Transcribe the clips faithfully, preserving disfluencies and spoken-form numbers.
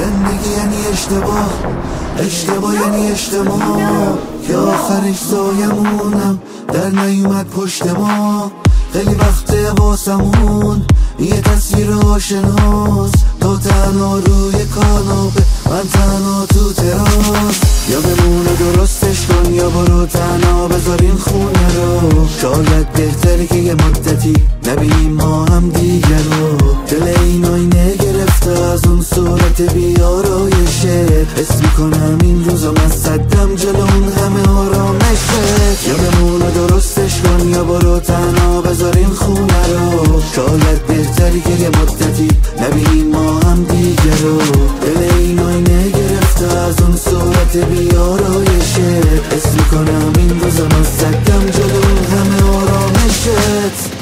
زندگی یعنی اشتباه، اشتباه یعنی اجتماع، که آخرش زایمونم در نیومد پشت ما. خیلی وقته واسمون یه تصویر آشناست، تو تنها روی کاناپه من تنها تو تراس. یا بمونه درستش کن یا برو تنها بذار این خونه رو، شاید بهتره که یه مدتی نبینیم ما هم دیگه رو. دل این آینه گرفته از اون صورت بیارایشه، حس میکنم این روزا من صدم جلو اون همه آرامشه. یا بمونه درستش کن یا برو تنها بذار این خونه رو، شاید بهتری که یه مدتی نبینیم ما هم دیگه رو. دل این آینه گرفته از اون صورت بیارایشه، حس میکنم این روزا من صدم جلو اون همه آرامشت.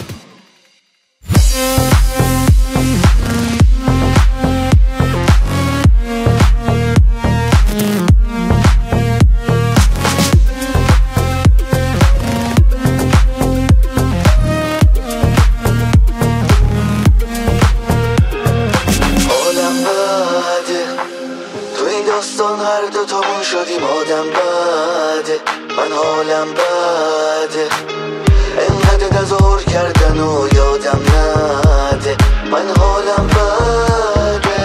داستان هر دو تامون شدیم آدم بده، من حالم بده، انقدر نزار کردن و یادم نده، من حالم بده.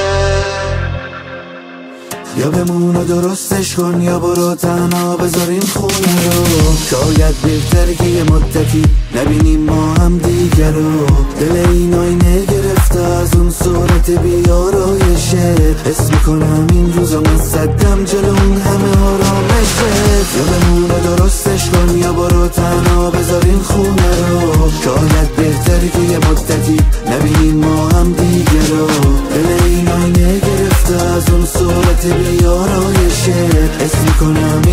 یا بمون و درستش کن یا برو تنها بذار این خونه رو، شاید بهتره که یه مدتی نبینیم ما هم دیگر رو. دل این آینه گرفته از اون صورت بیارایشه، حس میکنم این روزا من صدم جلو اون همه آرامشه. یا بمون و درستش کن یا برو تنها بذار این خونه رو، شاید بهتره که یه مدتی نبینیم ما هم دیگر رو. دل این آینه گرفته از اون صورت بیارایشه، حس میکنم